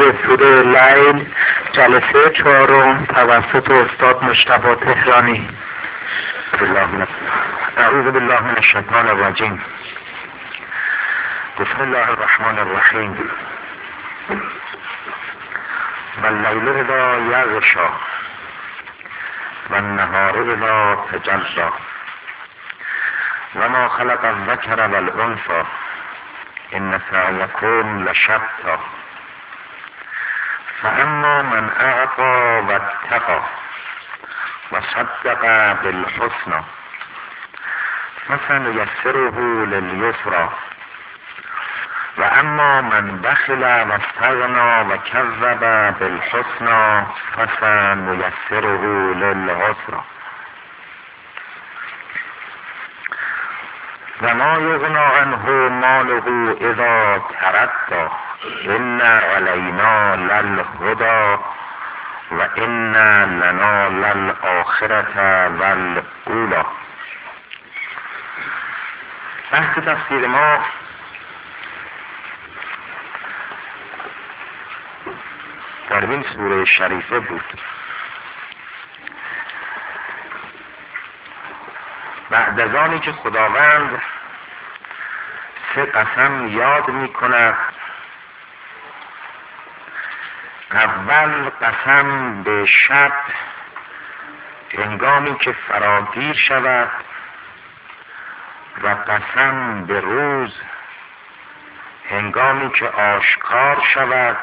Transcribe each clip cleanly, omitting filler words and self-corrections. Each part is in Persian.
تفسیر سوره لیل جلسه 4 توسط استاد مجتبی تهرانی. اعوذ بالله من الشیطان الرجیم. بسم الله الرحمن الرحیم. واللیل اذا یغشی والنهار اذا تجلی وما خلق الذکر والانثی ان سعیکم لشتی فاما من اعطی واتقی وصدق بالحسنی فسنیسره للیسری و اما من بخل و استغنی و کذب بالحسنی فسنیسره للعسری و ما یغنی عنه ماله اذا تردی ان علینا للهدی و ان لنا للآخرة والاولی. بحث تفسیر ما در این سوره شریفه بود. بعد از آنی که خداوند 3 قسم یاد می کند، اول قسم به شب هنگامی که فراگیر شود و قسم به روز هنگامی که آشکار شود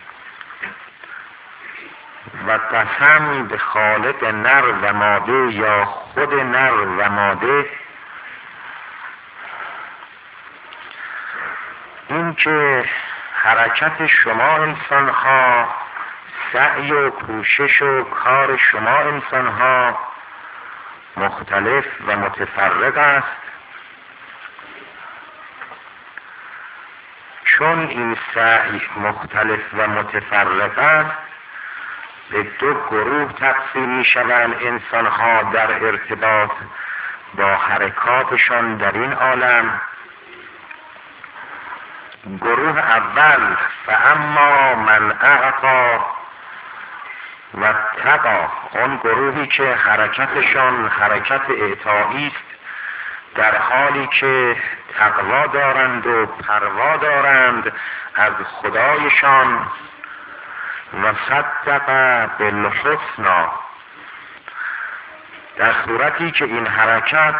و قسم به خالق نر و ماده یا خود نر و ماده، این که حرکت شما انسان ها، سعی و کوشش و کار شما انسان ها مختلف و متفرق است، چون این سعی مختلف و متفرق است به 2 گروه تقسیم می شوند انسان ها در ارتباط با حرکاتشان در این عالم. گروه اول فاما من اعطی و اتقی، اون گروهی که حرکتشان حرکت اعطایی است، در حالی که تقوا دارند و پروا دارند از خدایشان، و صدق بالحسنی، در صورتی که این حرکت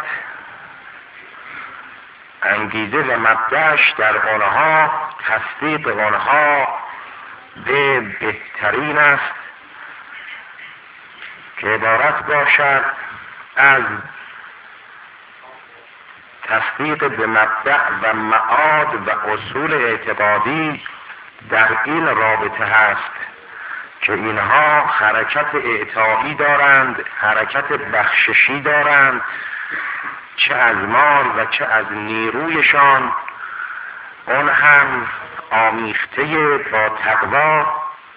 انگیزه و مبدأش در آنها تصدیق آنها به بهترین است که عبارت باشد از تصدیق به مبدأ و معاد و اصول اعتقادی در این رابطه هست که اینها حرکت اعطایی دارند، حرکت بخششی دارند، چه از مال و چه از نیرویشان، اون هم آمیخته با تقوا.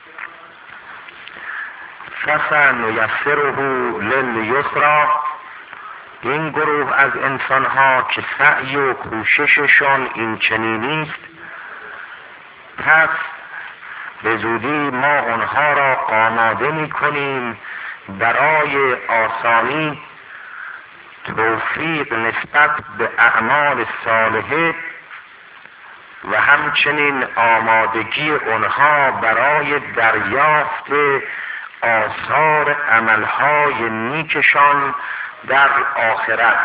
فسنیسره للیسری، این گروه از انسانها که سعی و کوشششان این چنینی است، پس به زودی ما آنها را آماده می کنیم برای آسانی، توفیق نسبت به اعمال صالحه و همچنین آمادگی آنها برای دریافت آثار عملهای نیکشان در آخرت.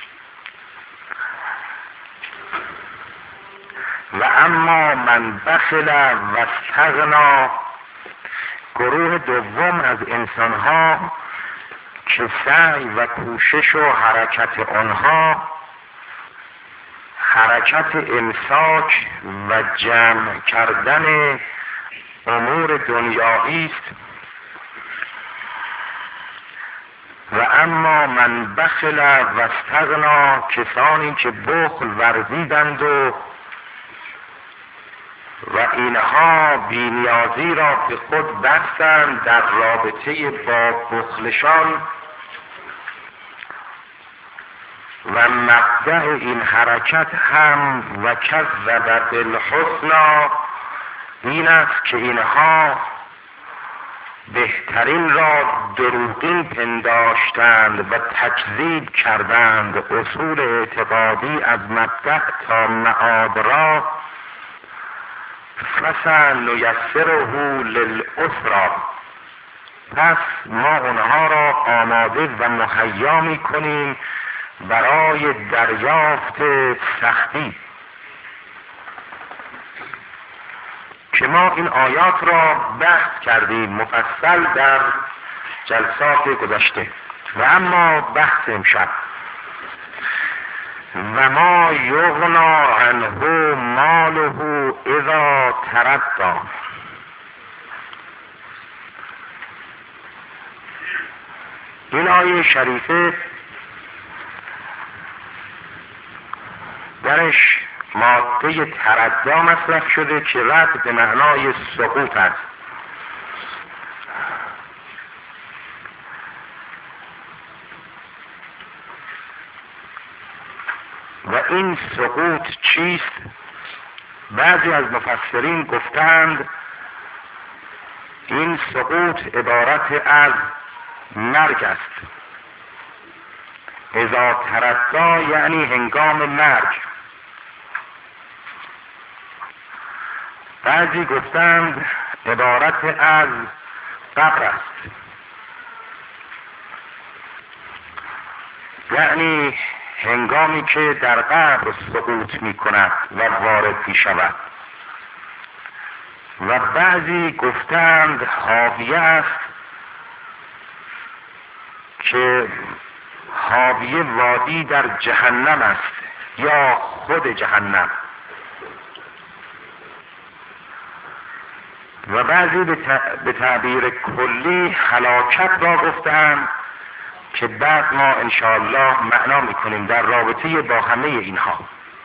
و اما من بخل و استغنی، گروه دوم از انسانها که سعی و کوشش و حرکت آنها حرکت امساک و جمع کردن امور دنیایی است. و اما من بخل و استغنی، کسانی که بخل ورزیدند و اینها بی‌نیازی را به خود بستند در رابطه با بخلشان، و مبدأ این حرکت هم و کذب بالحسنی، این است که اینها بهترین را دروغین پنداشتند و تکذیب کردند. اصول اعتقادی از مبدأ تا معاد را فسنیسره للعسری، پس ما اونها را آماده و مهیا می‌کنیم برای دریافت سختی. که ما این آیات را بحث کردیم مفصل در جلسات گذشته و اما بحث امشب و ما یغنا عنه ماله اذا تردی. این آیه شریفه درش ماده تردی مصرف شده که رد به معنای سقوط است. و این سقوط چیست؟ بعضی از مفسرین گفتند این سقوط عبارت از مرگ است. اذا تردی یعنی هنگام مرگ. بعضی گفتند عبارت از قبر است، یعنی هنگامی که در قبر سقوط می کند و وارد می شود. و بعضی گفتند حاویه است که حاویه وادی در جهنم است یا خود جهنم. و بعضی به تعبیر کلی هلاکت را گفتند که بعد ما انشاءالله معنا میکنیم در رابطه با همه اینها.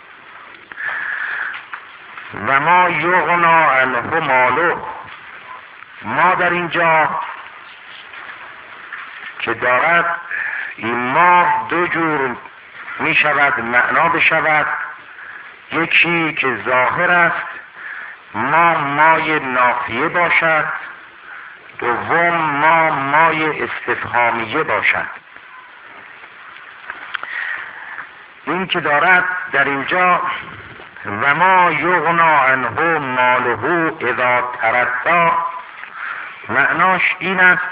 و ما یغنا عنه ماله، ما در اینجا که دارد این ما دو جور می شود معنا بشود. یکی که ظاهر است ما مای نافیه باشد، دوم ما مای استفهامیه باشد. این که دارد در اینجا و ما یغنا عنه ماله اذا تردی، معناش این است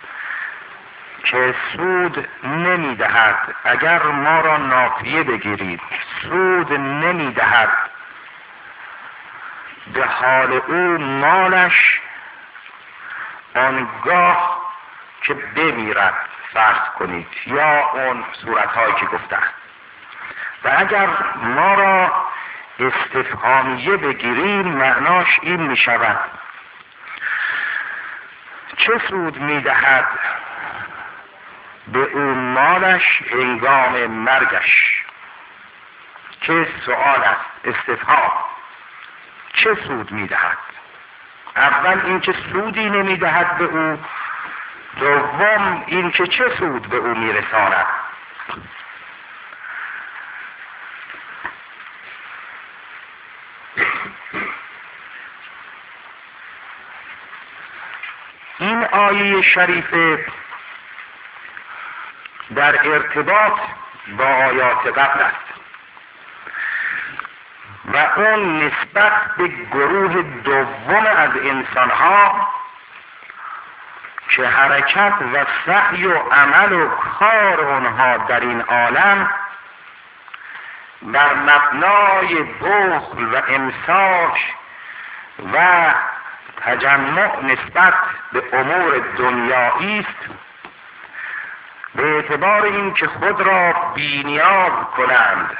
که سود نمی دهد. اگر ما را نافیه بگیرید، سود نمی دهد به حال او مالش آنگاه که بمیرد، فرض کنید، یا اون صورتهایی که گفتند. و اگر ما را استفهامیه بگیریم معناش این می شود چه سود می دهد به اون مالش هنگام مرگش. چه سؤال است، استفهام. چه سود می دهد؟ اول این که سودی نمی دهد به او، دوم این که چه سود به او می رساند. این آیه شریفه در ارتباط با آیات قبل است و اون نسبت به گروه دوم از انسانها که حرکت و سعی و عمل و کار اونها در این عالم بر مبنای بخل و امساک و تجمع نسبت به امور دنیایی است، به اعتبار این که خود را بی‌نیاز کنند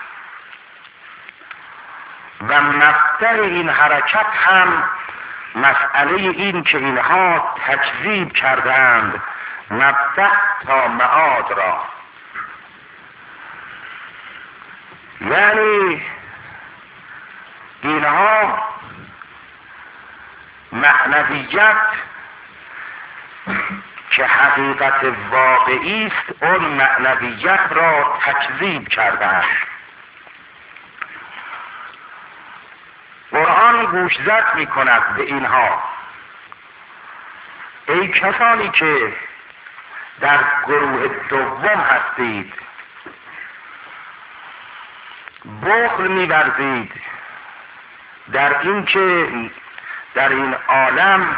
و مبدأ این حرکت هم مسئله این که اینها تکذیب کردند مبدأ تا معاد را، یعنی اینها معنویت که حقیقت واقعی است اون معنویت را تکذیب کردند. قرآن چنان گوشزد می کند به اینها: ای کسانی که در گروه دوم هستید، بخل می‌ورزید در این که در این عالم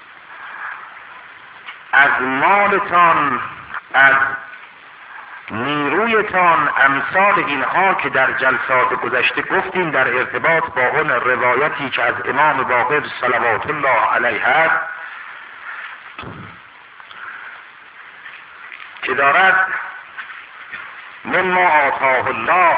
از مالتان، از نیرویتان، امثال اینها که در جلسات گذشته گفتیم در ارتباط با اون روایتی که از امام باقر صلوات الله علیه است که دارد مما آتاه الله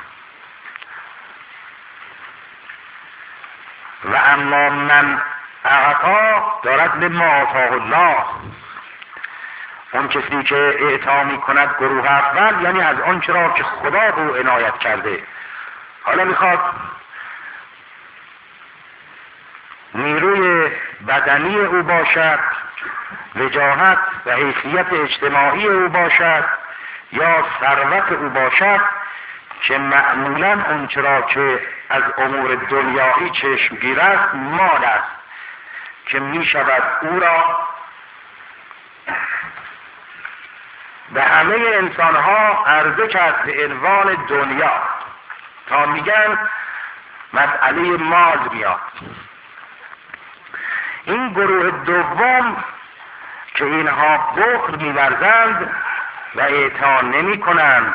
و اما من اعطا، دارد مما آتاه الله، اون کسی که اعطا می کند گروه اول یعنی از آنچه را که خدا به او عنایت کرده. حالا میخواد نیروی بدنی او باشد، وجاهت و حیثیت اجتماعی او باشد، یا ثروت او باشد، که معمولا اونچه را که از امور دنیایی چشمگیر است مال است که می شود او را به همه انسانها عرضه کرد به عنوان دنیا، تا میگن مسئله مال میاد. این گروه دوم که اینها بخل می‌ورزند و اعطا نمی کنند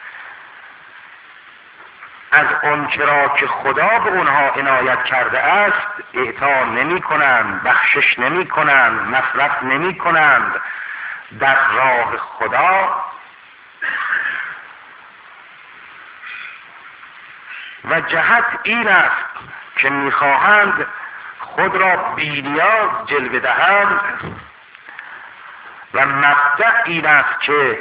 از آنچه را که خدا به اونها عنایت کرده است، اعطا نمی کنند، بخشش نمی کنند، مصرف نمی کنند در راه خدا، و جهت این است که میخواهند خود را بی‌نیاز جلوه دهند، و مبدأ این است که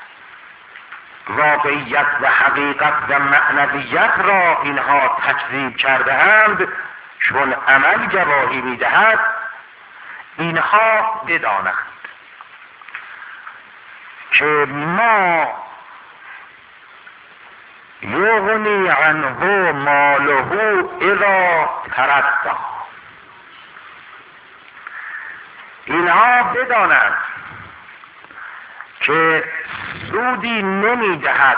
واقعیت و حقیقت و معنویت را اینها تکذیب کرده اند، چون عمل گواهی میدهد اینها بدانند که ما یغنی عنه ماله اذا تردی، اینها بدانند که سودی نمی دهد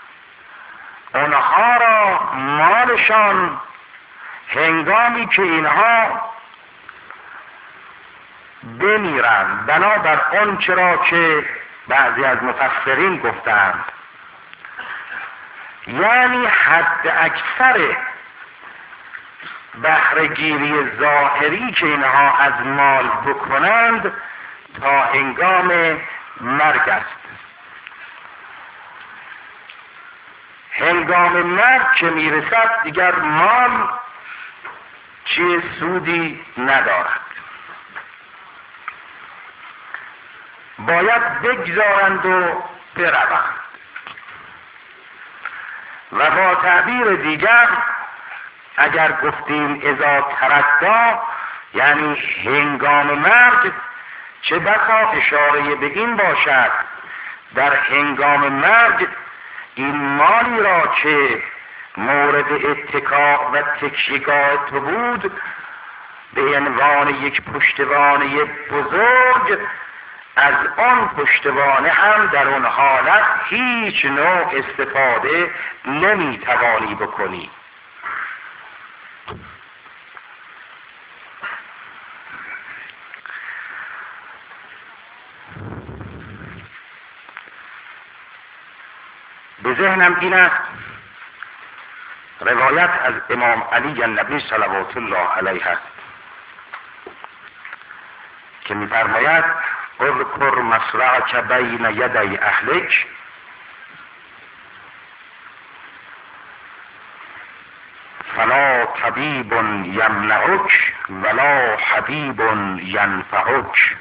آنها را مالشان هنگامی که اینها بمیرند، بنابر آنچه را که بعضی از مفسرین گفتند، یعنی حد اکثر بهره‌گیری ظاهری که اینها از مال بکنند تا هنگام مرگ است. هنگام مرگ که میرسد دیگر مال چیز سودی ندارد، باید بگذارند و بروند. و با تعبیر دیگر اگر گفتیم اذا تردی یعنی هنگام مرگ، چه بسا اشاره به این باشد در هنگام مرگ این مالی را که مورد اتکا و تکیه‌گاه تو بود به عنوان یک پشتوانه بزرگ، از آن پشتوانه هم در اون حالت هیچ نوع استفاده نمیتوانی بکنی. به ذهنم این است روایت از امام علی النبی صلوات الله علیه است که می‌فرماید اذکر مصرعک بین یدی اهلک فلا طبیب یمنعک ولا حبیب ینفعک.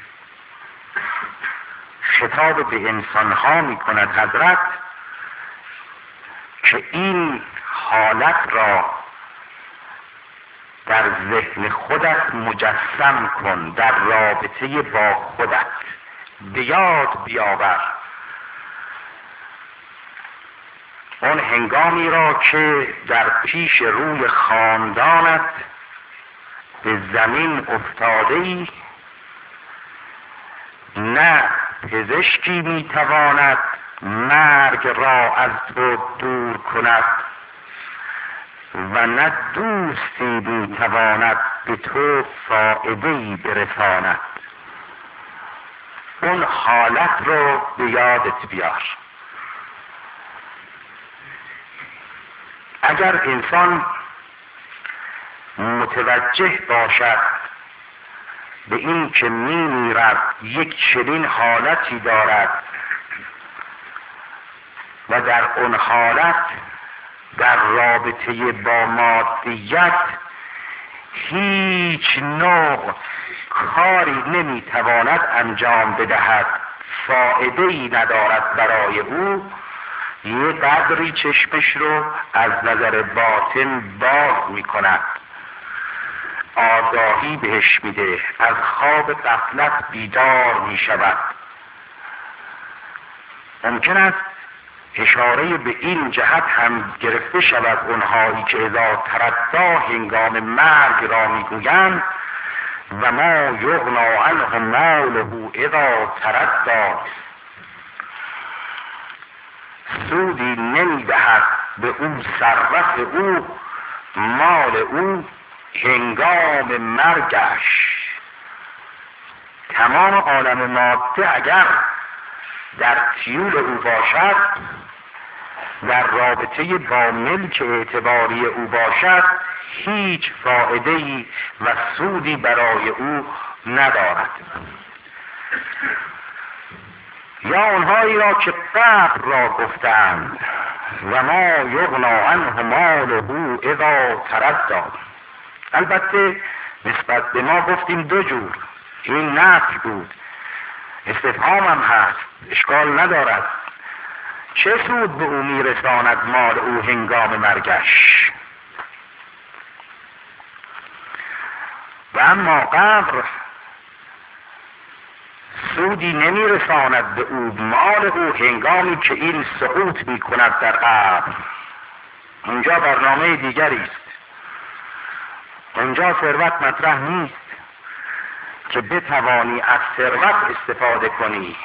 خطاب به انسانها می‌کند حضرت که این حالت را در ذهن خودت مجسم کن، در رابطه با خودت به یاد بیاور اون هنگامی را که در پیش روی خاندانت به زمین افتاده‌ای، نه پزشکی میتواند مرگ را از تو دور کند و نه دوستی میتواند به تو فایده‌ای برساند. اون حالت رو به یادت بیار. اگر انسان متوجه باشد به این که میمیرد یک چنین حالتی دارد و در اون حالت در رابطه با مادیت هیچ نوع کاری نمیتواند انجام بدهد، فایده‌ای ندارد برای او، یه قدری چشمش رو از نظر باطن باز میکند، آگاهی بهش میده، از خواب غفلت بیدار میشود. ممکن است اشاره به این جهت هم گرفته شود اونهایی که اذا تردی هنگام مرگ را میگویند و ما یغنی عنه ماله اذا تردی، سودی نمیدهد به او ثروت او، مال او هنگام مرگش. تمام عالم ماده اگر در تیول او باشد، در رابطه با ملک اعتباری او باشد، هیچ فایده‌ای و سودی برای او ندارد. یا اونهایی را که قبر را گفتند و ما یغنی عنه ماله اذا تردی. البته نسبت به ما گفتیم دو جور، این نفی بود، استفهام هم هست، اشکال ندارد. چه سود به او میرساند مال او هنگام مرگش؟ و اما قبر سودی نمیرساند به او، مال او هنگامی که این سقوط میکند در قبر. اونجا برنامه دیگری است، اونجا ثروت مطرح نیست که بتوانی از ثروت استفاده کنی،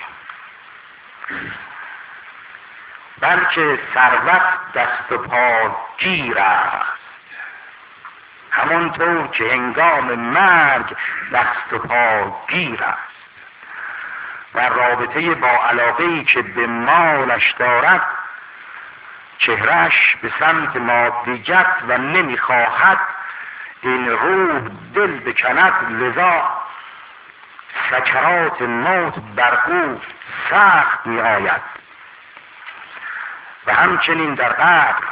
بلکه ثروت دست و پا گیر است، همانطور که هنگام مرگ دست و پا گیر است. در رابطه با علاقه‌ای که به مالش دارد، چهرهش به سمت مادیت و نمیخواهد این روح دل بکند، لذا سکرات موت بر او سخت می آید. و همچنین در قبر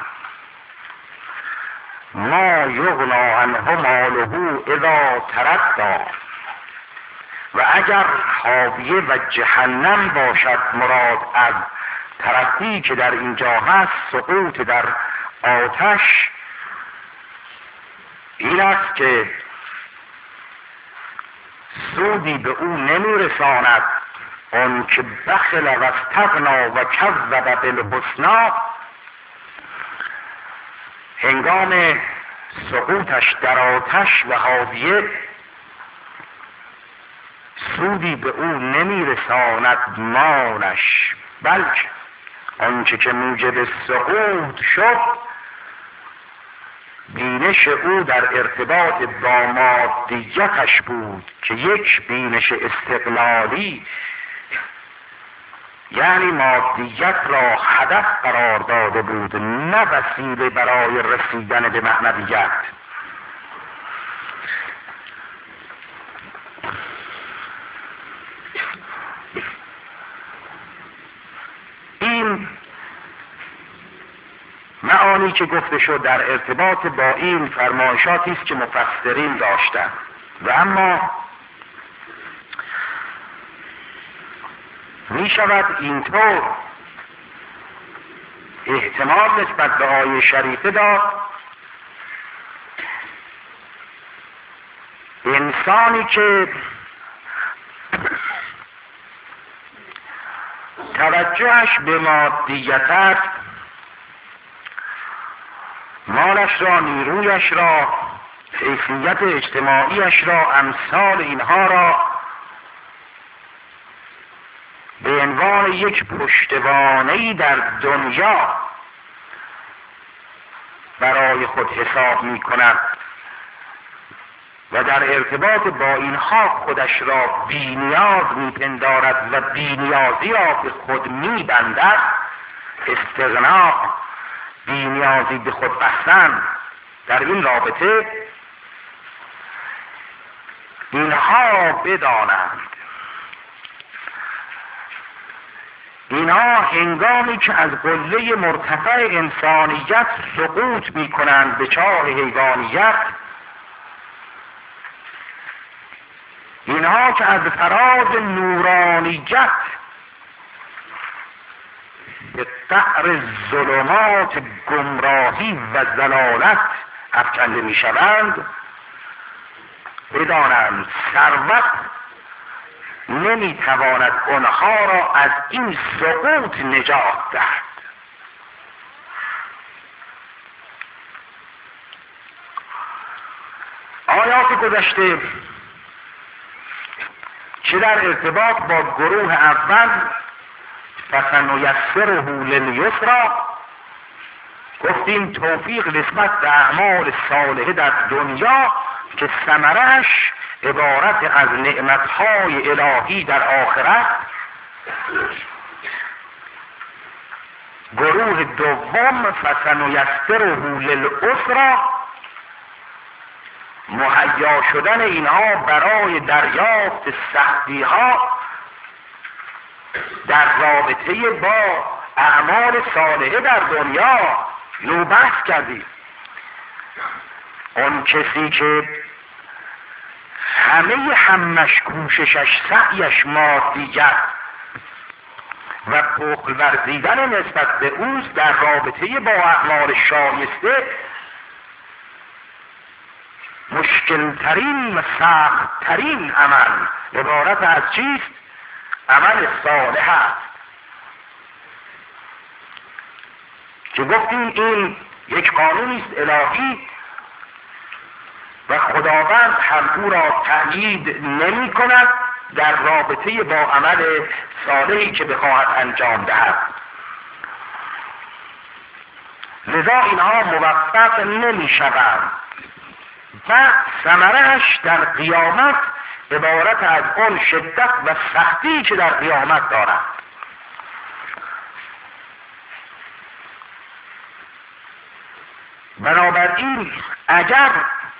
ما یغنی عنه ماله اذا تردی. و اگر حاویه و جهنم باشد مراد از تردی که در اینجا هست، سقوط در آتش، این است که سودی به او نمیرساند. اون که بخل و استغنا و کذب بالحسنی، هنگام سقوطش در آتش و حاویه سودی به او نمیرساند مالش، بلکه آنچه که موجب سقوط شد بینش او در ارتباط با مادیتش بود که یک بینش استقلالی، یعنی مادیت را هدف قرار داده بود، نه وسیله برای رسیدن به معنویت. این معانی که گفته شد در ارتباط با این فرمایشاتی است که مفسرین داشتند. و اما می شود اینطور احتمال نسبت به آیه شریفه داد، انسانی که توجهش به مادیت است، مالش را، نیرویش را حیثیت اجتماعیش را، امثال اینها را به عنوان یک پشتوانه‌ای در دنیا برای خود حساب می کند و در ارتباط با اینها خودش را بی‌نیاز می‌پندارد و بی‌نیازی را به خود می‌بندد، استغنا، بی‌نیازی به خود بستن، در این رابطه اینها بدانند اینها هنگامی که از قله مرتفع انسانیت سقوط می‌کنند به چاه حیوانیت، اینها که از فراز نورانیت به قعر ظلمات گمراهی و ضلالت افکنده می‌شوند، بدانند ثروت نمی‌تواند آنها را از این سقوط نجات دهد. آیات گذشته چه در ارتباط با گروه اول فسنیسره للیسری گفتیم توفیق نسبت به اعمال صالحه در دنیا که ثمره‌اش عبارت از نعمتهای الهی در آخرت. گروه دوم فسنیسره للعسری مهیا شدن اینها برای دریافت سختی ها در رابطه با اعمال صالحه در دنیا. نو بحث کردیم اون کسی که همه همش کوششش سعیش مادیت و بخل ورزیدن نسبت به اوست در رابطه با اعمال شایسته، مشکلترین و سختترین عمل عبارت از چیست؟ عمل صالح است که گفتیم این یک قانونی است الهی و خداوند هم او را تأیید نمی کند در رابطه با عمل صالحی که بخواهد انجام دهد. لذا اینها موفق نمی شوند و ثمره‌اش در قیامت عبارت از آن شدت و سختی که در قیامت دارد. بنابراین اگر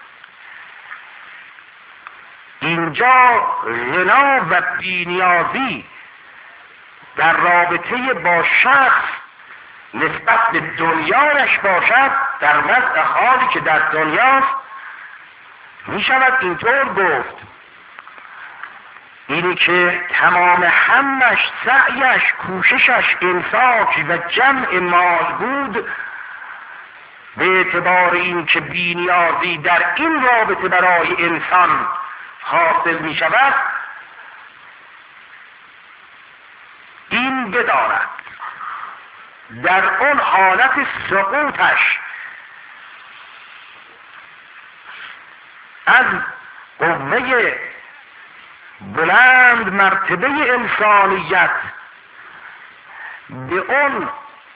اینجا غنا و بی‌نیازی در رابطه با شخص نسبت به دنیایش باشد، در وضع حالی که در دنیاست، می شود اینطور گفت اینی که تمام همش سعیش کوششش انفاق و جمع مال بود، به اعتبار این که بی‌نیازی در این رابطه برای انسان حاصل می شود، این بداند در اون حالت سقوطش از قوه بلند مرتبه انسانیت به اون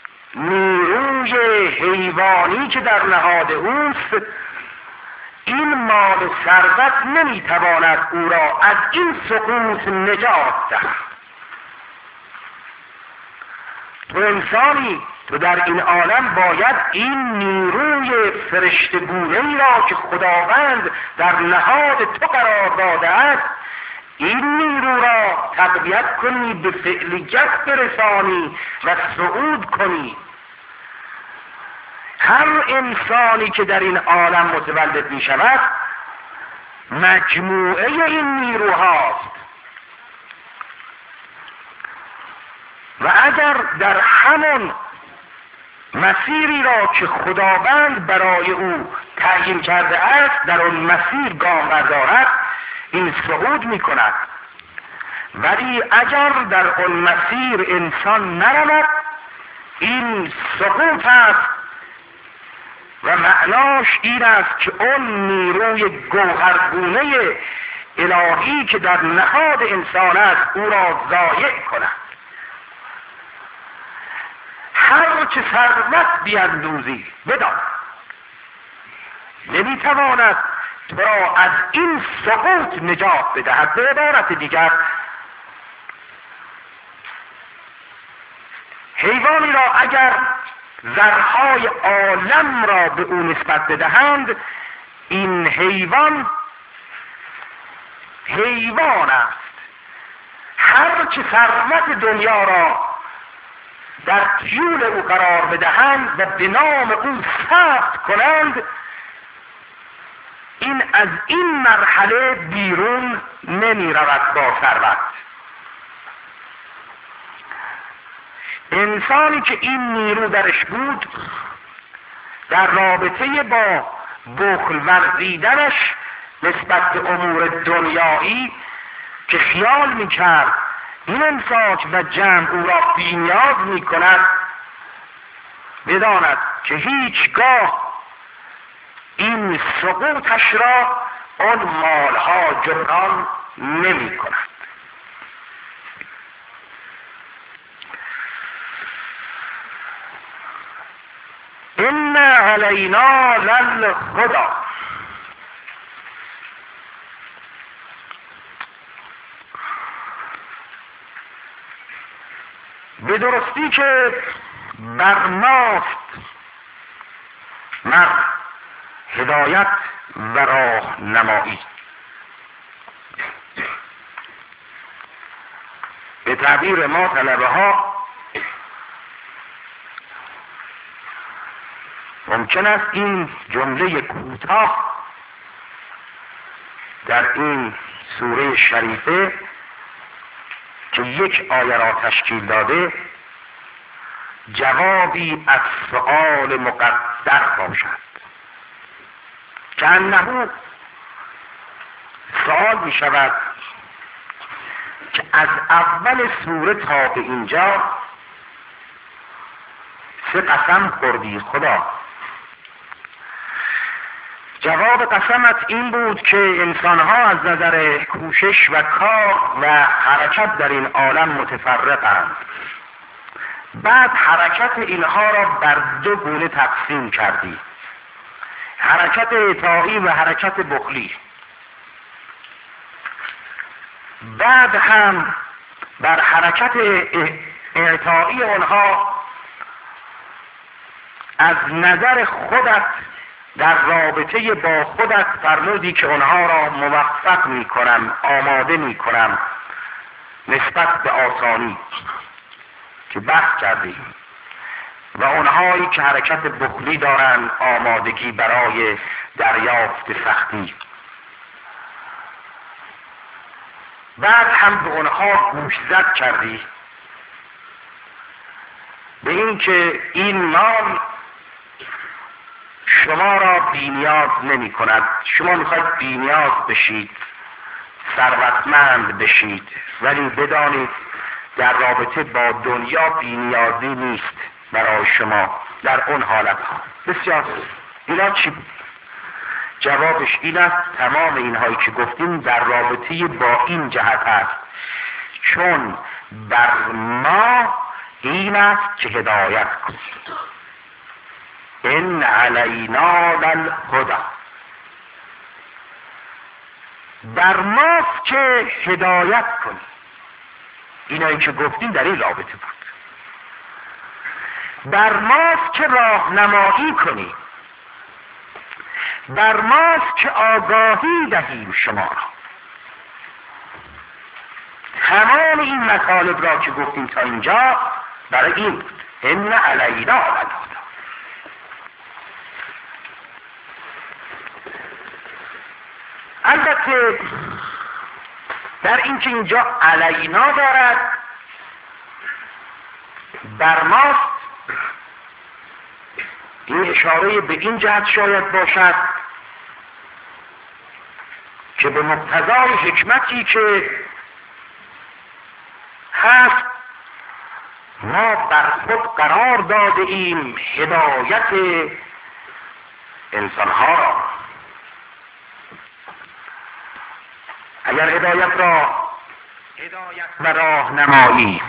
نیروی حیوانی که در نهاد اوست، این مال و ثروت نمیتواند او را از این سقوط نجات دهد. تو انسانی، تو در این عالم باید این نیروی فرشتگونه‌ای را که خداوند در نهاد تو قرار داده است، این نیرو را تقویت کنی، به فعلیت برسانی و صعود کنی. هر انسانی که در این عالم متولد می شود مجموعه این نیروهاست و اگر در همون مسیری را که خداوند برای او تعیین کرده است در آن مسیر گام بردارد، این صعود می کند. ولی اگر در آن مسیر انسان نرود، این سقوط است و معناش این است که اون نیروی گوهرگونه الهی که در نهاد انسان است او را ضایع کند. هر چه ثروت بیندوزی بدان نمیتواند تو را از این سقوط نجات بدهد. به عبارت دیگر حیوانی را اگر زرهای عالم را به او نسبت بدهند، این حیوان است. هر چه ثروت دنیا را در تیول او قرار بدهند و به نام او ثبت کنند، این از این مرحله بیرون نمی رود با ثروت. انسانی که این نیرو درش بود در رابطه با بخل ورزیدنش نسبت به امور دنیایی که خیال میکرد این امساک و جمع او را بی‌نیاز میکند، بداند که هیچگاه این سقوطش را آن مالها جبران نمی کند. ان علینا للهدی. به درستی که بر ماست مرد هدایت و راه نمایی. به تعبیر ما طلبه ها ممکن است این جمله کوتاه در این سوره شریفه که یک آیه را تشکیل داده جوابی از سؤال مقدر باشد، که انه سؤال می شود که از اول سوره تا به اینجا چه قسم خوردی خدا؟ جواب قسمت این بود که انسانها از نظر کوشش و کار و حرکت در این عالم متفرقند. بعد حرکت اینها را بر دو گونه تقسیم کردی، حرکت اطاعی و حرکت بخلی. بعد هم بر حرکت اطاعی آنها از نظر خودت در رابطه با خودت فرمودی که آنها را موفق می کنم، آماده می کنم نسبت به آسانی که بحث کردیم، و اونهایی که حرکت بخلی دارند آمادگی برای دریافت سختی. بعد هم به اونها گوشزد کردی به این که این مال شما را بی‌نیاز نمی کند. شما میخواید بی‌نیاز بشید، ثروتمند بشید، ولی بدانید در رابطه با دنیا بی‌نیازی نیست برای شما در اون حالت ها. بسیار اینا چی بود؟ جوابش این است تمام اینهایی که گفتیم در رابطه با این جهت است، چون بر ما این است که هدایت کنید. ان علینا للهدی، بر ماست که هدایت کنید. اینایی که گفتیم در این رابطه بود. بر ماست که راهنمایی کنیم، بر ماست که آگاهی دهیم شما را. تمام این مطالب را که گفتیم تا اینجا برای این بود. ان علینا للهدی. البته در این که اینجا علینا دارد بر ماست، این اشاره به این جهت شاید باشد که به مقتضای حکمتی که هست ما بر خود قرار داده ایم هدایت انسانها را. اگر هدایت و راهنمایی،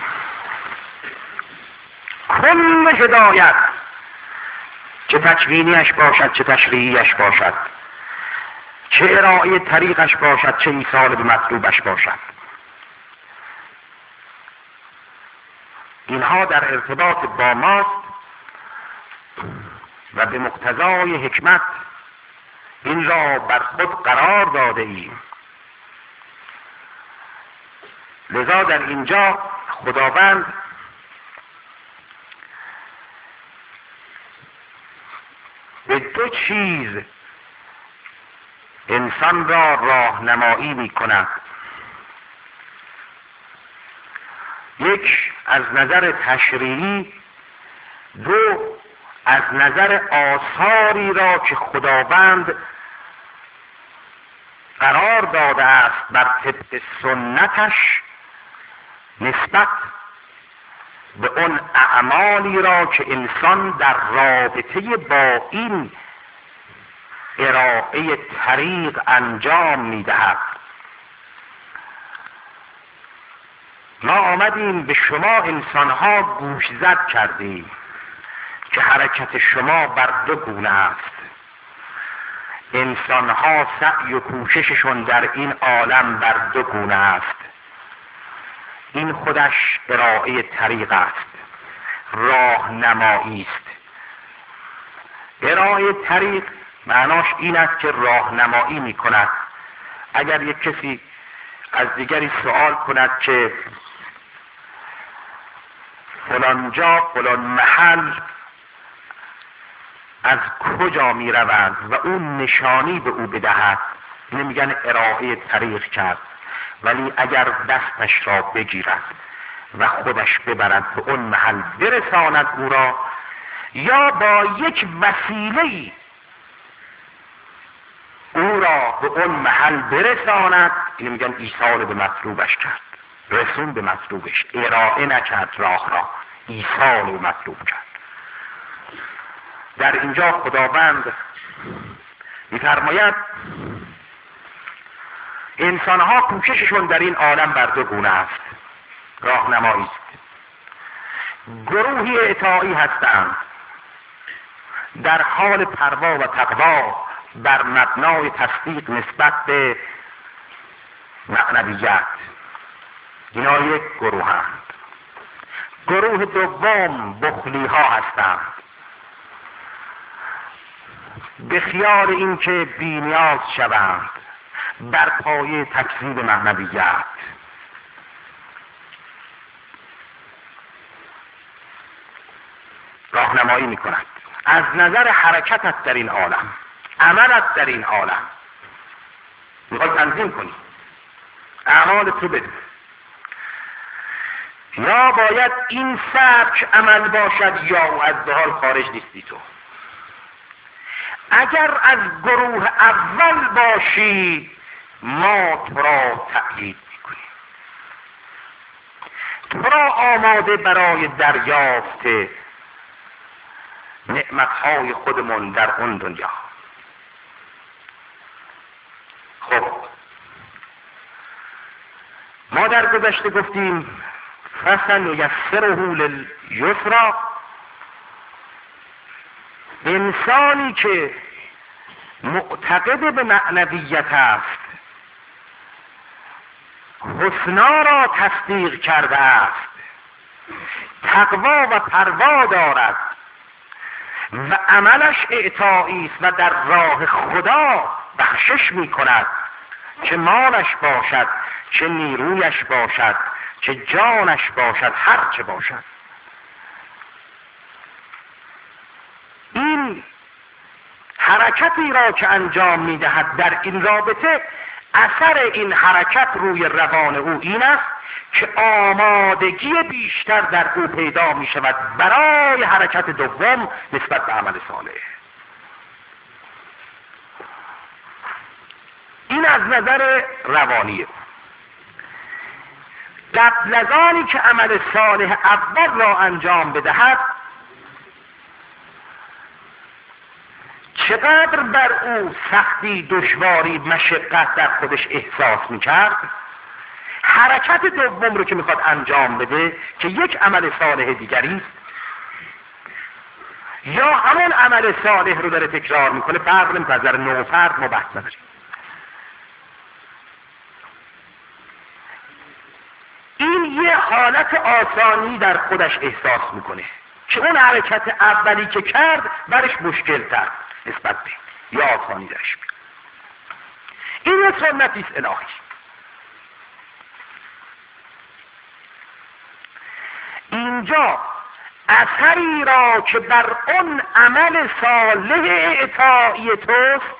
کل هدایت، چه تکوینیش باشد چه تشریعیش باشد، چه ارائه طریقش باشد چه ایصال به مطلوبش باشد، اینها در ارتباط با ماست و به مقتضای حکمت این را بر خود قرار داده ایم. لذا در اینجا خداوند به دو چیز انسان را راهنمایی می کند. یک از نظر تشریعی، دو از نظر آثاری را که خداوند قرار داده است بر طبق سنتش نسبت به اون اعمالی را که انسان در رابطه با این ارائه طریق انجام می‌دهد. ما آمدیم به شما انسانها گوشزد کردیم که حرکت شما بر دو گونه است. انسانها سعی و کوشششون در این عالم بر دو گونه است. این خودش ارائه طریق است، راهنمایی است. ارائه طریق معناش این است که راهنمایی می کند. اگر یک کسی از دیگری سوال کند که فلان جا فلان محل از کجا می روند و اون نشانی به او بدهد، نمیگن ارائه طریق کرد. ولی اگر دستش را بگیرد و خودش ببرد به اون محل برساند او را، یا با یک وسیله او را به اون محل برساند، این میگن ایصال به مطلوبش کرد، رسون به مطلوبش، ارائه نکرد راه را، ایصال به مطلوب کرد. در اینجا خداوند می‌فرماید انسانها کوشششون در این عالم بر دو گونه است، راهنمایی است. گروهی اطاعی هستند در حال پروا و تقوا بر مبنای تصدیق نسبت به معنویت، اینا یک گروهند. گروه دوم بخلی ها هستند، به خیال اینکه بی‌نیاز شوند بر پایه تکذیب معنویت. راهنمایی می‌کند از نظر حرکتت در این عالم، عملت در این عالم، میخواد تنظیم کنی اعمال تو بده. یا باید این سبک عمل باشد یا از به حال خارج نیستی تو. اگر از گروه اول باشی ما تو را تأیید میکنیم، تو را آماده برای دریافت نعمتهای خودمون در اون دنیا. خب ما در گذشته گفتیم فسنیسره للیسری، انسانی که معتقد به معنویت است، حسنا را تصدیق کرده است، تقوا و پروا دارد و عملش اعطایی است و در راه خدا بخشش می کند، چه مالش باشد، چه نیرویش باشد، چه جانش باشد، هر چه باشد. این حرکتی را که انجام می دهد در این رابطه، اثر این حرکت روی روان او این است که آمادگی بیشتر در او پیدا می شود برای حرکت دوم نسبت به عمل صالح. این از نظر روانی. قبل از آنی که عمل صالح اول را انجام بدهد چقدر بر او سختی، دشواری، مشقت در خودش احساس میکرد، حرکت دوم رو که میخواد انجام بده که یک عمل صالح دیگری است، یا همون عمل صالح رو داره تکرار میکنه، فرق نمیکنه، از نظر نوع فرد ما بحث نداریم. این یه حالت آسانی در خودش احساس میکنه که اون حرکت اولی که کرد برش مشکل تر نسبت به یا آسانی درش میاد. این یه سنتی است الهی. اینجا اثری را که بر اون عمل صالح اعطایی توست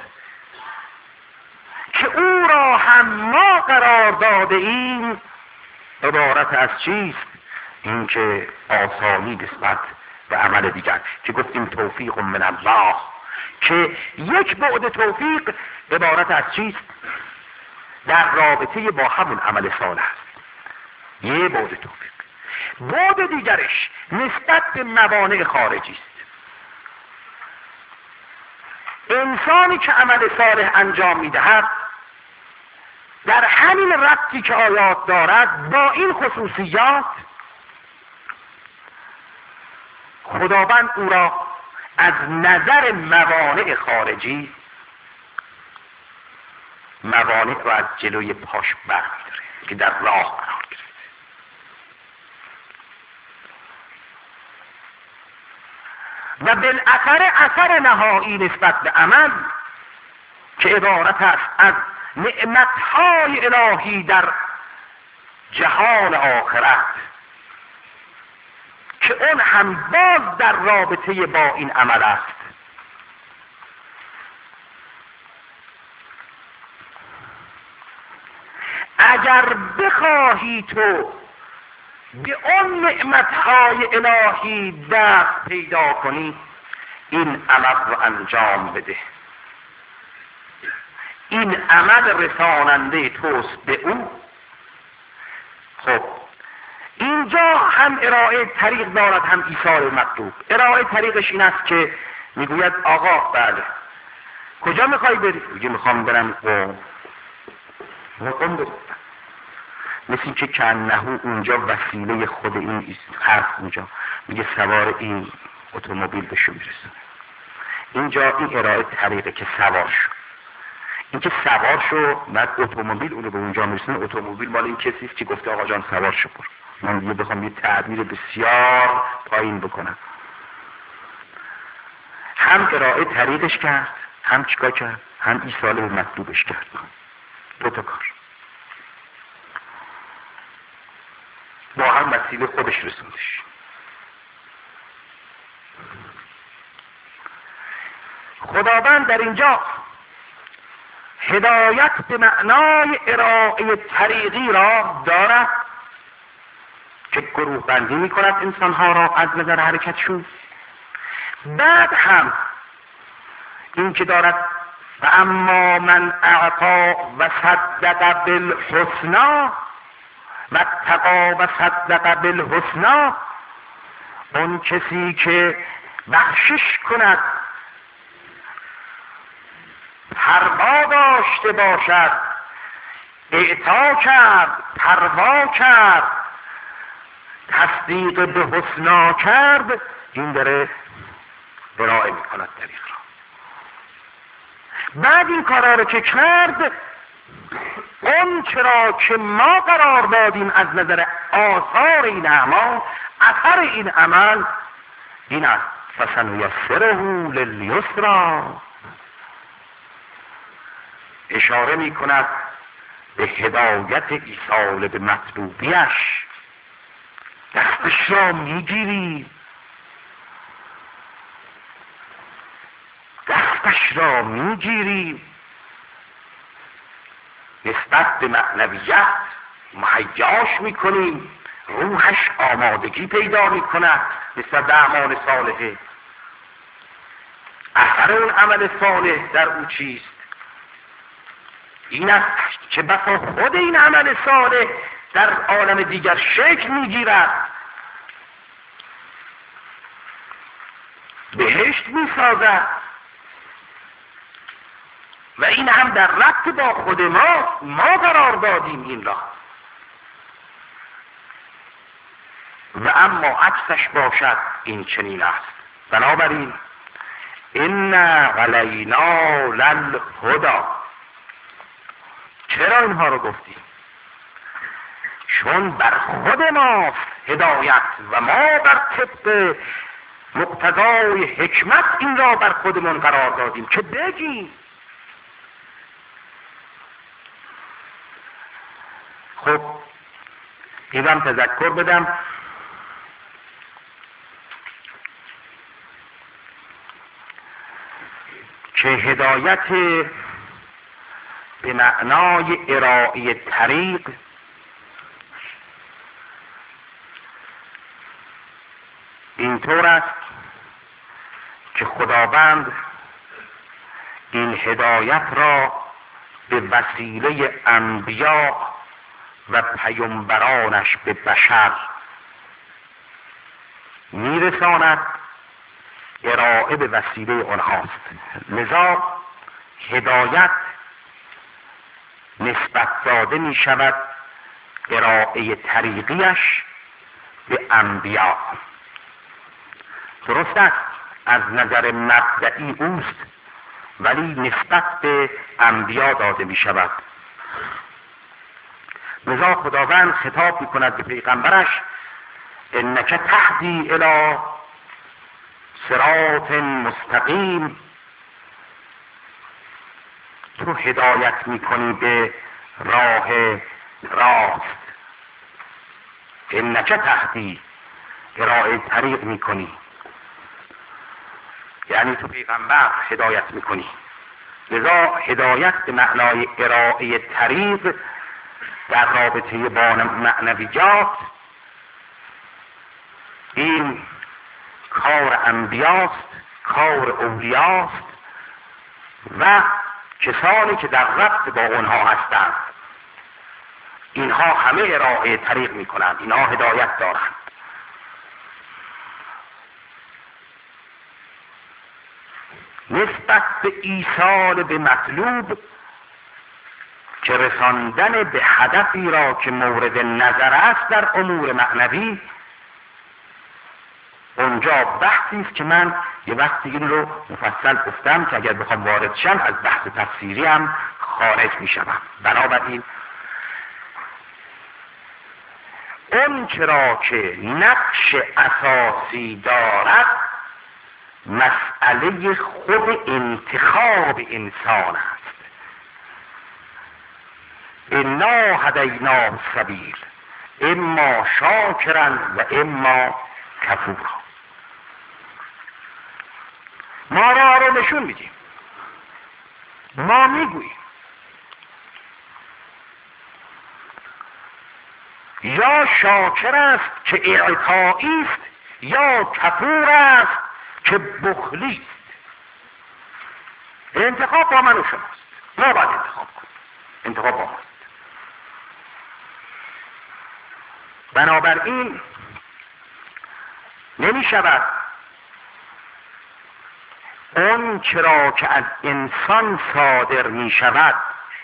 که او را هم ما قرار داده ایم، عبارت از چیست؟ این که آسانی نسبت به عمل دیگر که گفتیم توفیق من الله، که یک بعد توفیق عبارت از چیست؟ در رابطه با همون عمل صالح است، یه بعد توفیق. بعد دیگرش نسبت به موانع خارجی است. انسانی که عمل صالح انجام میدهد در همین ربطی که آیات دارد با این خصوصیات، خداوند او را از نظر موانع خارجی، موانع را از جلوی پاش برمی‌داره که در راه قرار گرفته. و بالاخره اثر نهایی نسبت به عمل که عبارت است از نعمتهای الهی در جهان آخرت، که اون هم باز در رابطه با این عمل است. اگر بخواهی تو به اون نعمتهای الهی دست پیدا کنی، این عمل رو انجام بده. این عمل رساننده توست به او. خب اینجا هم ارائه طریق دارد، هم ایثار مطلوب. ارائه طریقش این است که میگوید آقا بله کجا میخوای بری؟ میگه میخوام برم قم بریم. مثل که کنهو اونجا وسیله خود این حرف اونجا میگه سوار این اتومبیل بشو میرسونه. اینجا این ارائه طریقه که سوار شو. این که سوار شو بعد اتومبیل اونو به اونجا میرسونه. اتومبیل مال این کسیست که گفته آقا جان سوار شو برو. من دیگه بخوام یه تعبیر بسیار پایین بکنم. هم ارائه طریقش کرد، هم چیکار کرد؟ هم ایصال مطلوبش کرد. دو تا کار با هم وسیله خودش رسوندش. خداوند در اینجا هدایت به معنای ارائه طریقی را دارد که گروه بندی می کند انسانها را از نظر حرکتشون. بعد هم این که دارد و اما من اعطا و صدق بالحسنا و اتقا و صدق بالحسنا، اون کسی که بخشش کند، پروا داشته باشد، اعطا کرد، پروا کرد، تصدیق به حسنا کرد، این داره ارائه می کند طریق را. بعد این کارا رو که کرد، اون چرا که ما قرار دادیم از نظر آثار این اعمال، اثر این عمل این است فسنیسره للیسرا. اشاره می کند به هدایت ایصال به مطلوبیش. دستش را میگیری، دستش را میگیری، نسبت به معنویت مهیاش میکنیم، روحش آمادگی پیدا میکند نسبت به اعمال صالحه. اثر اون عمل صالح در او چیست؟ این است که بسا خود این عمل صالح در عالم دیگر شکل میگیرد، بهشت میسازد، و این هم در ربط با خود ما قرار دادیم این را. و اما عکسش باشد این چنین است. بنابراین ان علینا للهدی. چرا اینها رو گفتیم؟ چون بر خود ماست هدایت و ما بر طبق مقتضای حکمت این را بر خودمون قرار دادیم که بگیم. خب اینم تذکر بدم که هدایت به معنای ارائه طریق اینطور است که خداوند این هدایت را به وسیله انبیا و پیامبرانش به بشر میرساند، ارائه به وسیله آنهاست. لذا هدایت نسبت داده می شود ارائه طریقیش به انبیا. درست است از نظر مبدئی اوست، ولی نسبت به انبیا داده می شود. لذا خداوند خطاب می کند به پیغمبرش انک تهدی الی صراط مستقیم. تو هدایت می کنی به راه راست. انک تهدی، ارائه طریق می کنی، یعنی تو پیغمبر هدایت می کنی. لذا هدایت به معنای ارائه طریق در رابطه با معنویات این کار انبیاست، کار اولیاست و کسانی که در ربط با اونها هستند. اینها همه ارائه طریق می کنند، اینها هدایت دارند. نسبت به ایصال به مطلوب که رساندن به هدفی را که مورد نظر است در امور معنوی، اونجا بحثی است که من یه وقتی این رو مفصل گفتم که اگر بخوام وارد شم از بحث تفسیری هم خارج می شدم. بنابراین اون چرا که نقش اساسی دارد مسئله خود انتخاب انسان است. انا هدیناه السبیل اما شاکرا و اما کفورا. ما را نشون میدیم، ما میگوییم یا شاکر است که اعطایی است یا کفور است که بخلی است. انتخاب با من و شماست، ما باید انتخاب کنیم، انتخاب با ماست. بنابراین نمی شود اون چرا که از انسان صادر می شود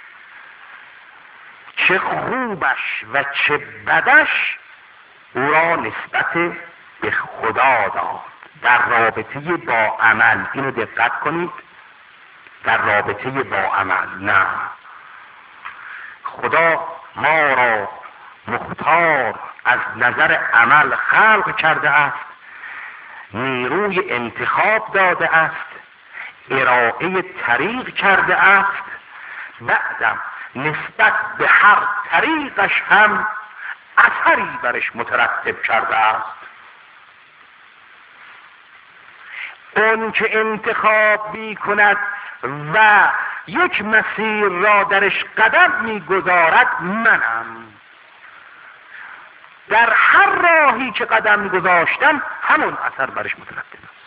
چه خوبش و چه بدش او را نسبت به خدا داد در رابطه با عمل. اینو دقت کنید، در رابطه با عمل نه. خدا ما را مختار از نظر عمل خلق کرده است، نیروی انتخاب داده است، ارائه طریق کرده است، بعدم نسبت به هر طریقش هم اثری برش مترتب کرده است. اون که انتخاب می کند و یک مسیر را درش قدم می گذارد منم. در هر راهی که قدم می گذاشتم همون اثر برش مترتب است.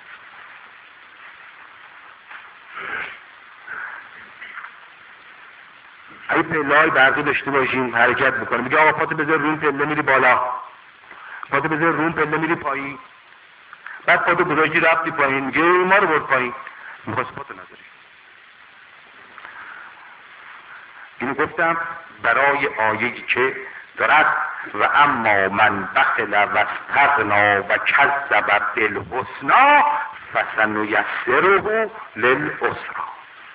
اگه پله‌های برقی داشته باشیم حرکت بکنیم، میگه آقا پاتو بذار روی پله میری بالا، پاتو بذار روی پله میری پایین، بعد پاتو گذاشتی رفتی پایین، میگه ما رو برد پایین، میخواست پاتو نذاری. اینو گفتم برای آیه‌ای که دارد و اما من بخل و استغنا و کذب بالحسنی فسنیسره للعسری.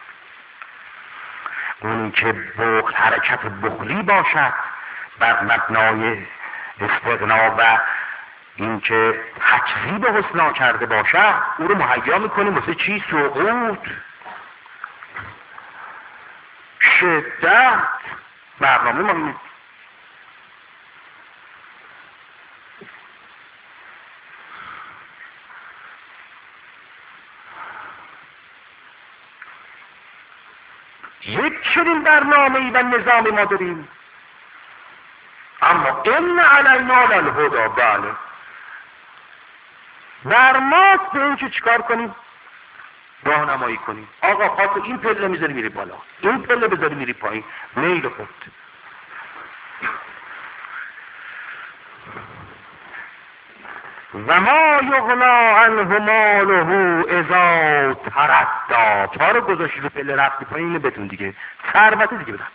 اون که بخل حرکت بخلی باشد بر مبنای استغنا و این که تکذیب حسنا کرده باشد، او رو مهیا میکنیم واسه چی؟ سقوط، شدت. برنامه ما یک چنین برنامه‌ای و نظامی ما داریم. اما ان علینا للهدی، بله در ماست به این که چیکار کنیم؟ راهنمایی کنیم. آقا خاطر این پله میذاری میری بالا، این پله بذاری میری پایین، میل خود. و ما یغنا عنه ماله اذا تردی. پا رو گذاشتی رو پله رفتی پایین، اینو بدون دیگه ثروت دیگه بدن.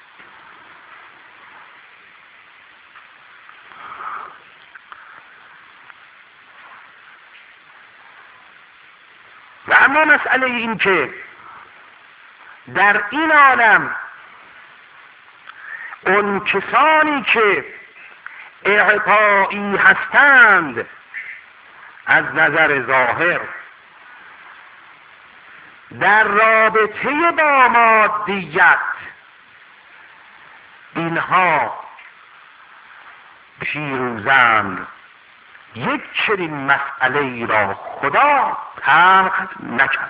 و اما مسئله این که در این عالم اون کسانی که اعطایی هستند از نظر ظاهر در رابطه با مادیت، اینها پیروزند. یک چنین مسئله ای را خدا ترک نکرد.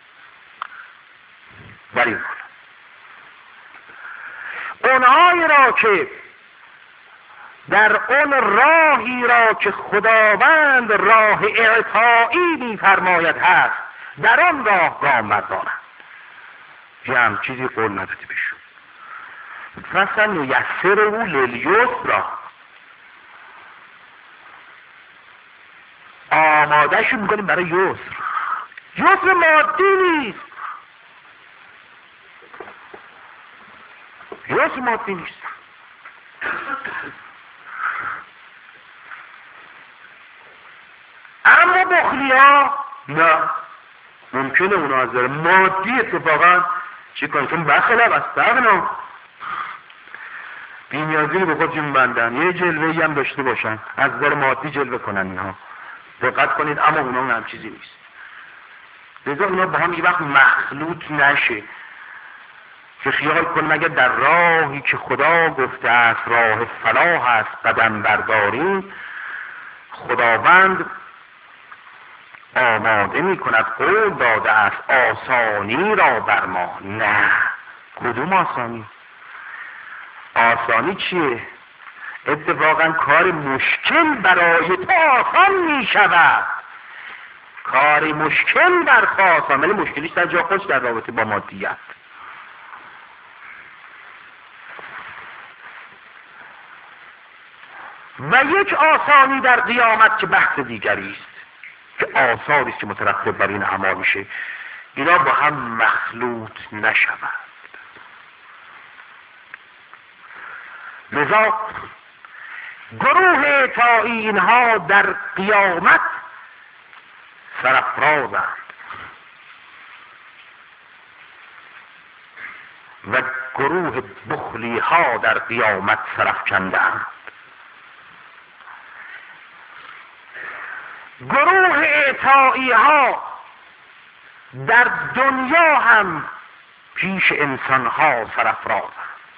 ولی اونهایی را که در اون راهی را که خداوند راه اعطایی می‌فرماید هست، در آن راه گام بردارند. یه هم چیزی قول نداده بشون. فسنیسره للیسری، آمادهشو میکنیم برای یسر. یسر مادی نیست، یسر مادی نیست. اما بخلی ها نه، ممکنه اونا از نظر مادی اتفاقا چی کنن؟ چون بخلا و استغنا بی‌نیازی رو به خودشون بندن، یه جلوه‌ای هم داشته باشن، از نظر مادی جلوه کنن. اینها دقت کنید، اما اونا هم چیزی نیست. لذا اونا با هم یه وقت مخلوط نشه که خیال کن مگر در راهی که خدا گفته است راه فلاح است قدم برداریم، خداوند آماده می کند، قول داده است آسانی را بر ما. نه، کدوم آسانی؟ آسانی چیه؟ اتفاقا کار مشکل برای تو آسان می شود. کار مشکل بر تو آسان، ولی مشکلیش در جا خودش در رابطه با مادیت. و یک آسانی در قیامت که بحث دیگری است، که آثاری است که مترتب بر این اعمال میشه. اینا با هم مخلوط نشوند. لذا گروه اعطایی اینها در قیامت سرافرازند و گروه بخلی ها در قیامت سرافکندند. گروه اعطایی ها در دنیا هم پیش انسان ها سرافرازند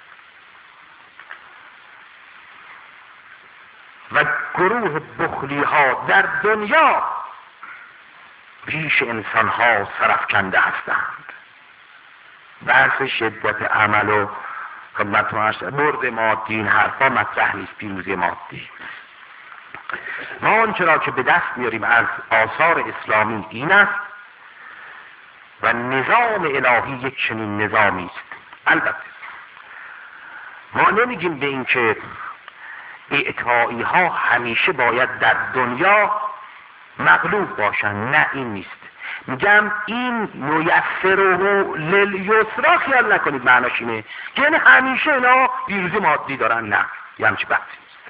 و گروه بخلی ها در دنیا پیش انسان ها سرافکنده هستند. بحث شدت عمل و خدمت هست، برد مادی، این حرفا مطرح نیست. پیروزی مادی ما آنچه را که به دست میاریم از آثار اسلامی این است و نظام الهی یک چنین نظامی است. البته ما نمیگیم به این که اعطایی ها همیشه باید در دنیا مغلوب باشن، نه این نیست. میگم این میسره للیسرا خیال نکنید معناش اینه که یعنی همیشه اینا پیروزی مادی دارن، نه، یه همچی بحثی نیست.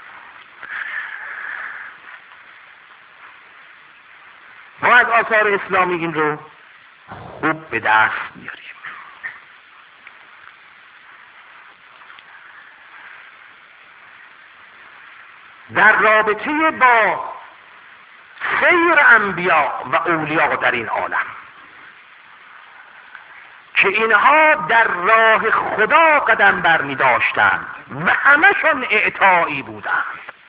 ما از آثار اسلامی این رو خوب به دست میاریم. در رابطه با سیر انبیا و اولیاء در این عالم که اینها در راه خدا قدم برمی داشتند و همشون اعطایی بودند،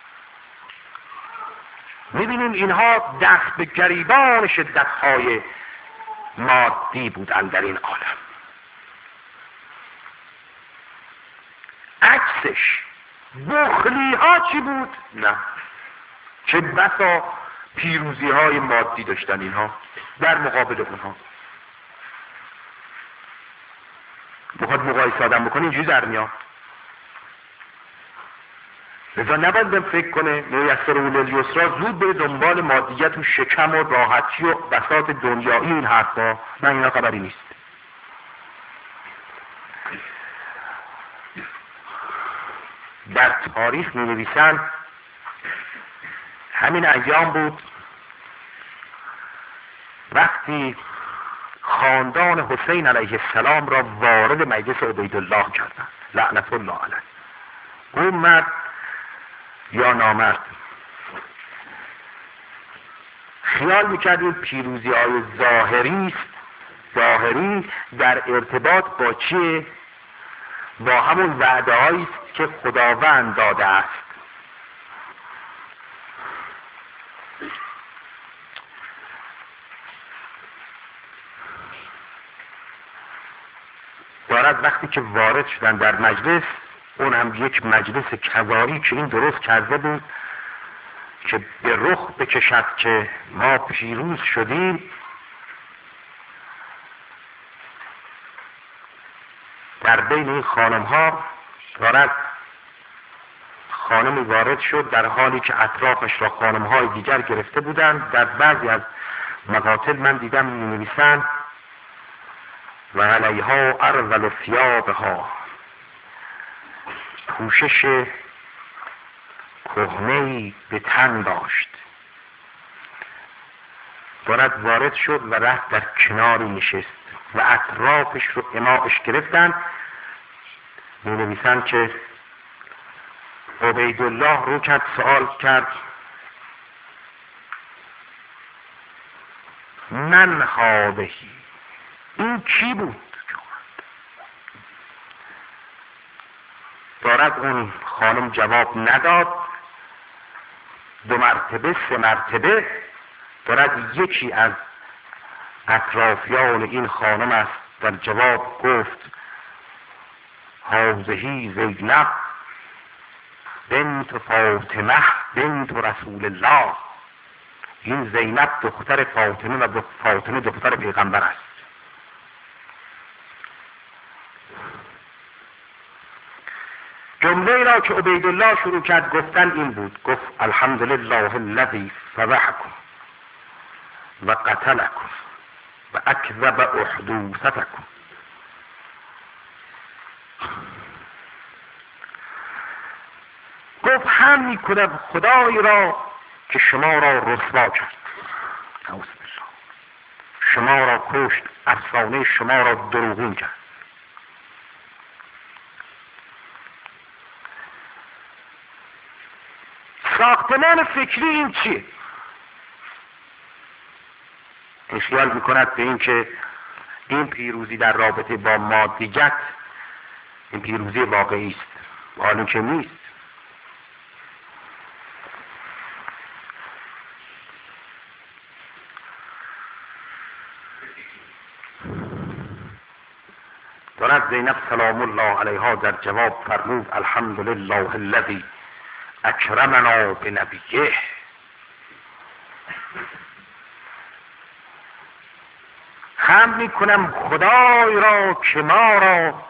میبینیم اینها دست به گریبان شدتهای مادی بودند در این عالم. عکسش بخلی ها چی بود؟ نه، چه بسا پیروزی های مادی داشتن اینها در مقابل اونها. بخواد مقایسه آدم بکنه اینجوری در میاد. لذا نباید فکر کنه میسر للیسرا زود به دنبال مادیت و شکم و راحتی و بساط دنیایی این حرفا، من اینا خبری نیست. در تاریخ می نویسن همین ایام بود وقتی خاندان حسین علیه السلام را وارد مجلس عبیدالله کردند لعنت الله علیه. اون مرد یا نامرد خیال میکرد این پیروزی های ظاهری در ارتباط با چیه؟ با همون وعده هایی است که خداوند داده است. دارد وقتی که وارد شدن در مجلس، اون هم یک مجلس کذاری که این درست کرده بود که به رخ بکشد که ما پیروز شدیم، در بین این خانم ها دارد خانمی وارد شد در حالی که اطرافش را خانم های دیگر گرفته بودند. در بعضی از مقاتل من دیدم می نویسند و علیها ارذل ثیابها، پوشش کهنه‌ای به تن داشت. دارد وارد شد و رفت در کناری نشست و اطرافش رو اماعش گرفتن. می نویسند که عبیدالله رو کرد، سوال کرد من هادهی، این کی بود؟ دارد اون خانم جواب نداد. 2 مرتبه 3 مرتبه دارد یکی از اطرافیان این خانم است در جواب گفت هذهی زینب بنت فاطمه بنت رسول الله، این زینب دختر فاطمه و فاطمه دختر پیغمبر است. جمله را که عبیدالله شروع کرد گفتن این بود، گفت الحمدلله الذی فضحکم و قتلکم و اکذب احدوثتکم. گفت هم میکنم خدای را که شما را رسوا کرد، شما را کشت، افسانه شما را دروغین کرد. ساختمان فکری این چیه؟ خیال میکند به این که این پیروزی در رابطه با مادیت این پیروزی واقعی است، حالا که نیست. دارد زینب سلام الله علیها در جواب فرمود الحمدلله الذی اکرمنا بنبیه. حمد میکنم خدای را که ما را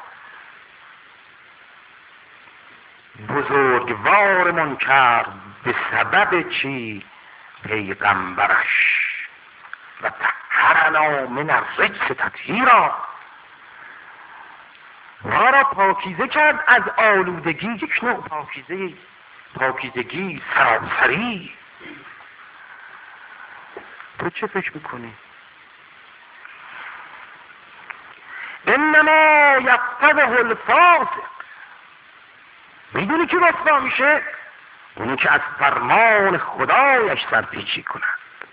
بزرگوارمان کرد به سبب چی؟ پیغمبرش و طهر. طهرنا من الرجس تطهیرا، ما را پاکیزه کرد از آلودگی، یک نوع پاکیزگی سراسری. تو چه فکر میکنی؟ انما یقتضه الفاسق، میدونی که رسوا میشه؟ اونی که از فرمان خدایش سرپیچی کند.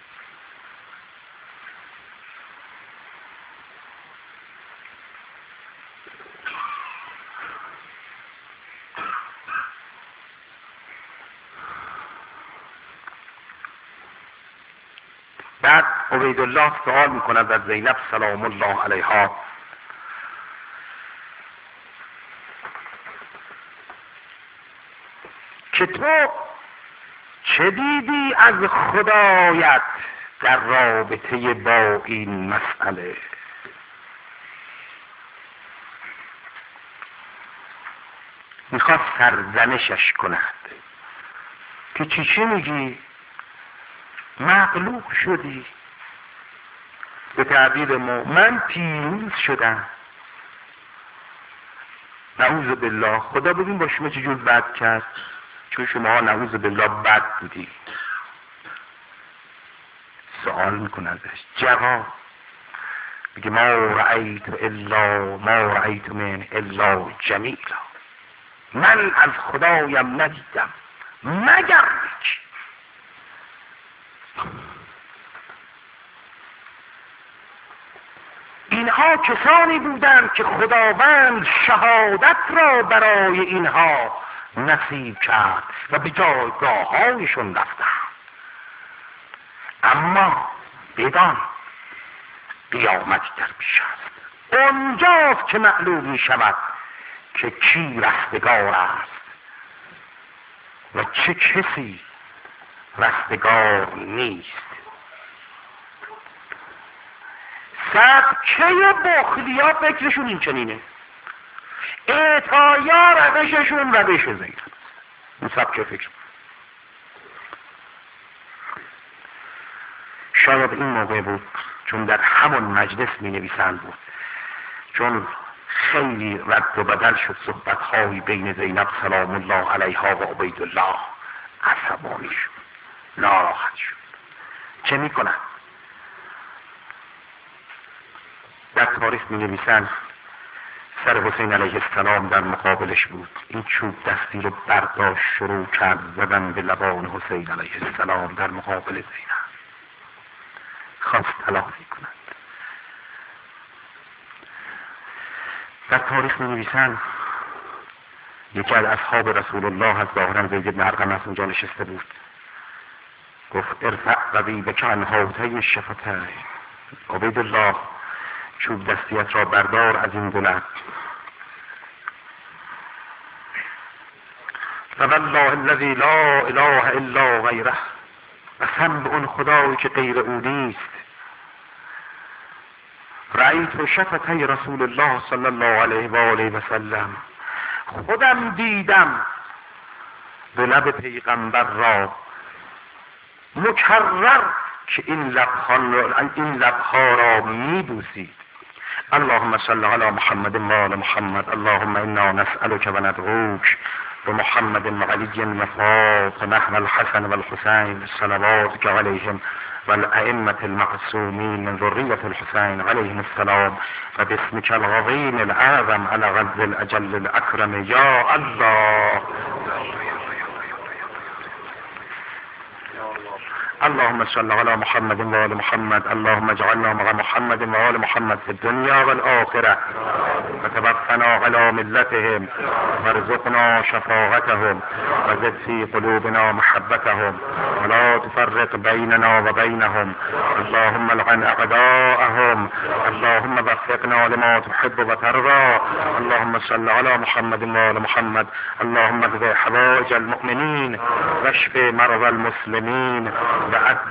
بعد عبیدالله سوال میکند از زینب سلام الله علیها که تو چه دیدی از خدایت در رابطه با این مسئله؟ میخواد سرزنشش کند که چی میگی؟ مغلوب شدی. به تعبیر ما من پیروز شدم. نعوذ بالله. خدا ببین با شما چجور بد کرد، چون شما نعوذ بالله بد بودی. سوال میکنه ازش، جواب میگه ما رأیت من الا جمیلا، من از خدایم ندیدم مگر نیکی. اینها کسانی بودند که خداوند شهادت را برای اینها نصیب کرد و به جایگاه‌هایشون رفتند. اما بدان قیامتی در پیش است، اونجاست که معلوم می شود که کی رستگار است و چه کسی رستگار نیست. سبکه بخلیا فکرشون این چنینه، اعطایا روششون روش زینب. این سبکه فکر شاید این موقع بود، چون در همون مجلس می نویسند بود، چون خیلی رد و بدل شد صحبت‌های بین زینب سلام الله علیها و عبیدالله، عصبانی شد، ناراحت شد. چه می کنند؟ در تاریخ می نویسند سر حسین علیه السلام در مقابلش بود، این چوب دستی رو برداشت شروع کرد زدن به لبان حسین علیه السلام در مقابل زینب، خواست تلافی کند. در تاریخ می نویسند یکی از اصحاب رسول الله از ظاهرا زید بن ارقم از اونجا نشسته بود، گفت ارفع قبیبک عن هاتین الشفتین، عبیدالله چوب دستیت را بردار از این دو لب. فوالله الذی لا اله الا غیره، قسم به اون خدایی که غیر او نیست. رأیت شفتي رسول الله صلی الله علیه و آله و سلم، خودم دیدم به لب پیغمبر را مکرر که این لبها را میبوسید. اللهم صل علی محمد و آل محمد، اللهم انا نسألك و ندعوک بمحمد و علی و فاطمه و الحسن و الحسین صلواتك علیهم و الائمة المعصومین من ذریة الحسین علیهم السلام و باسمك العظیم الاعظم على غز الاجل الاکرم یا الله. اللهم صل على محمد و آل محمد، اللهم اجعلنا مع محمد و آل محمد في الدنيا والآخرة وتوفنا على ملتهم وارزقنا شفاعتهم وزد في قلوبنا محبتهم ولا تفرق بيننا وبينهم. اللهم لعن أعداءهم، اللهم وفقنا لما تحب وترضى. اللهم صل على محمد و آل محمد، اللهم اقض حوائج المؤمنين واشف مرضى المسلمين وعد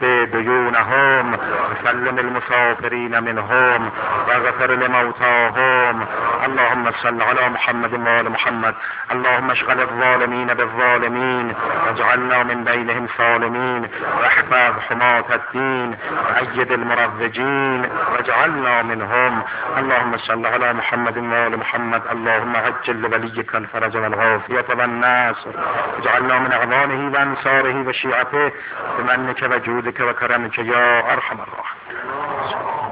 ديونهم وسلم المسافرين منهم واغفر لموتاهم اللهم صل على محمد وآل محمد. اللهم اشغل الظالمين بالظالمين واجعلنا من بينهم سالمين، واحفظ حماة الدين وأيد المروجين واجعلنا منهم. اللهم صل على محمد وآل محمد. اللهم عجل لوليك الفرج والعافية والناصر، اجعلنا من أعوانه وأنصاره وشيعته بمنك وجودك وكرمك يا أرحم الراحمين.